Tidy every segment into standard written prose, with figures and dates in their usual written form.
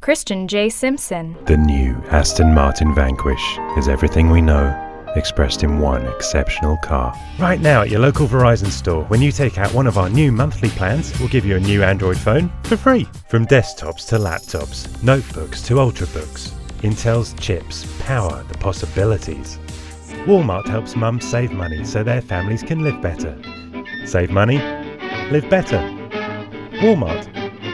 Christian J. Simpson. The new Aston Martin Vanquish is everything we know, expressed in one exceptional car. Right now at your local Verizon store, when you take out one of our new monthly plans, we'll give you a new Android phone for free. From desktops to laptops, notebooks to ultrabooks, Intel's chips power the possibilities. Walmart helps mums save money so their families can live better. Save money, live better. Walmart.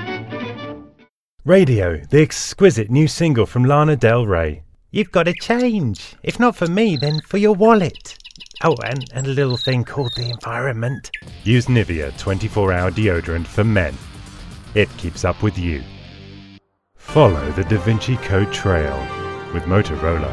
Radio, the exquisite new single from Lana Del Rey. You've got to change. If not for me, then for your wallet. Oh, and a little thing called the environment. Use Nivea 24-hour deodorant for men. It keeps up with you. Follow the Da Vinci Code Trail with Motorola.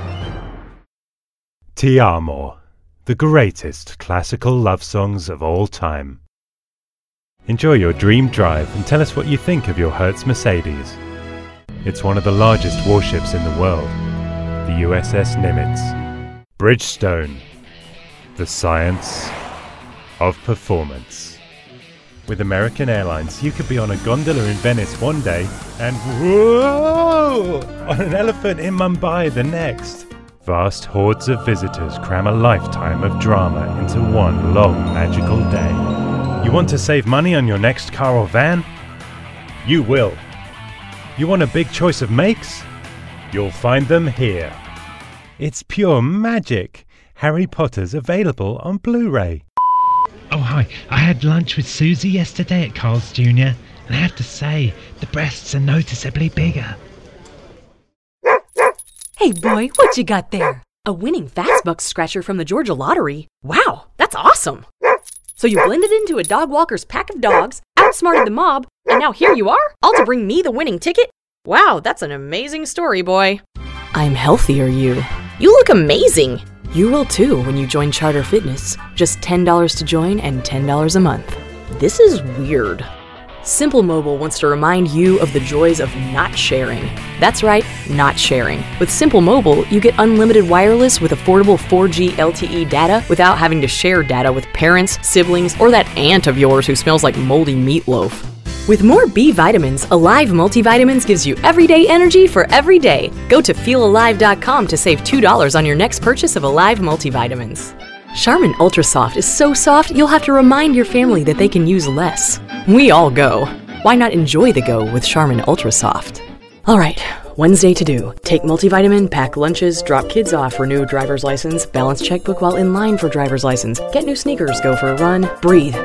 Ti Amo, the greatest classical love songs of all time. Enjoy your dream drive and tell us what you think of your Hertz Mercedes. It's one of the largest warships in the world, the USS Nimitz. Bridgestone, the science of performance. With American Airlines, you could be on a gondola in Venice one day and whoa, on an elephant in Mumbai the next. Vast hordes of visitors cram a lifetime of drama into one long magical day. You want to save money on your next car or van? You will. You want a big choice of makes? You'll find them here. It's pure magic. Harry Potter's available on Blu-ray. Oh, hi. I had lunch with Susie yesterday at Carl's Jr. and I have to say, the breasts are noticeably bigger. Hey boy, what you got there? A winning Fastbucks scratcher from the Georgia Lottery? Wow, that's awesome! So you blended into a dog walker's pack of dogs, outsmarted the mob, and now here you are, all to bring me the winning ticket? Wow, that's an amazing story, boy. I'm healthier, you. You look amazing! You will too when you join Charter Fitness. Just $10 to join and $10 a month. This is weird. Simple Mobile wants to remind you of the joys of not sharing. That's right, not sharing. With Simple Mobile, you get unlimited wireless with affordable 4G LTE data without having to share data with parents, siblings, or that aunt of yours who smells like moldy meatloaf. With more B vitamins, Alive Multivitamins gives you everyday energy for every day. Go to feelalive.com to save $2 on your next purchase of Alive Multivitamins. Charmin Ultra Soft is so soft you'll have to remind your family that they can use less. We all go. Why not enjoy the go with Charmin Ultra Soft? All right, Wednesday to do. Take multivitamin, pack lunches, drop kids off, renew driver's license, balance checkbook while in line for driver's license, get new sneakers, go for a run, breathe.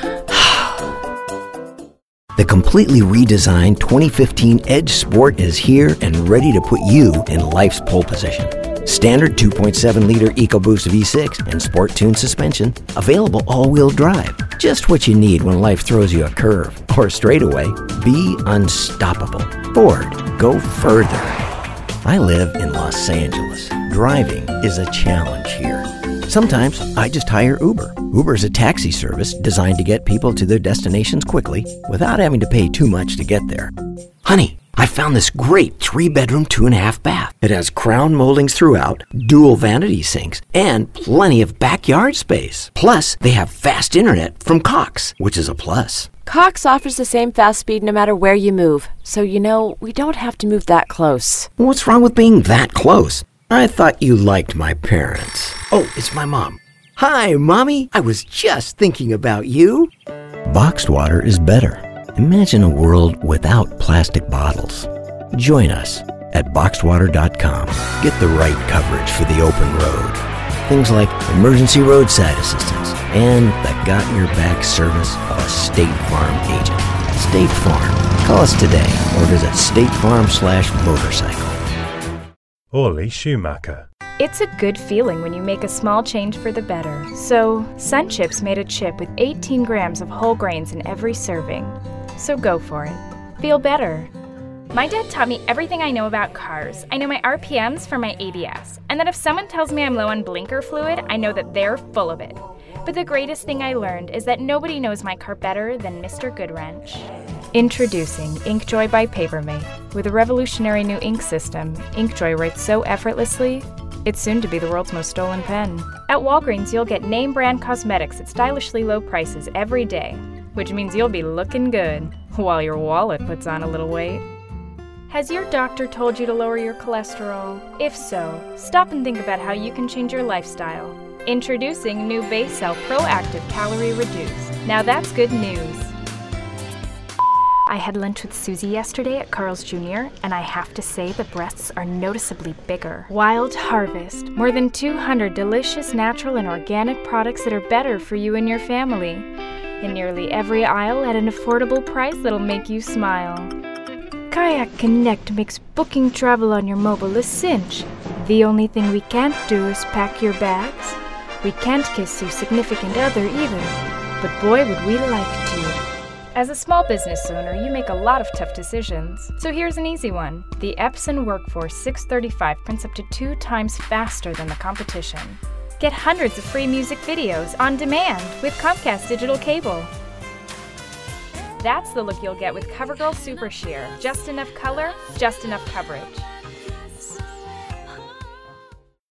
The completely redesigned 2015 Edge Sport is here and ready to put you in life's pole position. Standard 2.7-liter EcoBoost V6 and Sport-Tune suspension, available all-wheel drive. Just what you need when life throws you a curve or a straightaway. Be unstoppable. Ford, go further. I live in Los Angeles. Driving is a challenge here. Sometimes I just hire Uber. Uber is a taxi service designed to get people to their destinations quickly without having to pay too much to get there. Honey, I found this great 3-bedroom, 2.5 bath. It has crown moldings throughout, dual vanity sinks, and plenty of backyard space. Plus, they have fast internet from Cox, which is a plus. Cox offers the same fast speed no matter where you move. So, we don't have to move that close. What's wrong with being that close? I thought you liked my parents. Oh, it's my mom. Hi, Mommy. I was just thinking about you. Boxed water is better. Imagine a world without plastic bottles. Join us at boxedwater.com. Get the right coverage for the open road. Things like emergency roadside assistance and the got-your-back service of a State Farm agent. State Farm. Call us today or visit statefarm/motorcycle. Orly Schumacher. It's a good feeling when you make a small change for the better. So, Sun Chips made a chip with 18 grams of whole grains in every serving. So go for it. Feel better. My dad taught me everything I know about cars. I know my RPMs for my ABS, and that if someone tells me I'm low on blinker fluid, I know that they're full of it. But the greatest thing I learned is that nobody knows my car better than Mr. Goodwrench. Introducing InkJoy by Papermate. With a revolutionary new ink system, InkJoy writes so effortlessly, it's soon to be the world's most stolen pen. At Walgreens, you'll get name brand cosmetics at stylishly low prices every day, which means you'll be looking good while your wallet puts on a little weight. Has your doctor told you to lower your cholesterol? If so, stop and think about how you can change your lifestyle. Introducing new Baycell Proactive Calorie Reduce. Now that's good news. I had lunch with Susie yesterday at Carl's Jr., and I have to say the breasts are noticeably bigger. Wild Harvest. More than 200 delicious natural and organic products that are better for you and your family. In nearly every aisle at an affordable price that'll make you smile. Kayak Connect makes booking travel on your mobile a cinch. The only thing we can't do is pack your bags. We can't kiss your significant other either, but boy would we like to. As a small business owner, you make a lot of tough decisions. So here's an easy one. The Epson Workforce 635 prints up to 2 times faster than the competition. Get hundreds of free music videos on demand with Comcast Digital Cable. That's the look you'll get with CoverGirl Super Sheer. Just enough color, just enough coverage.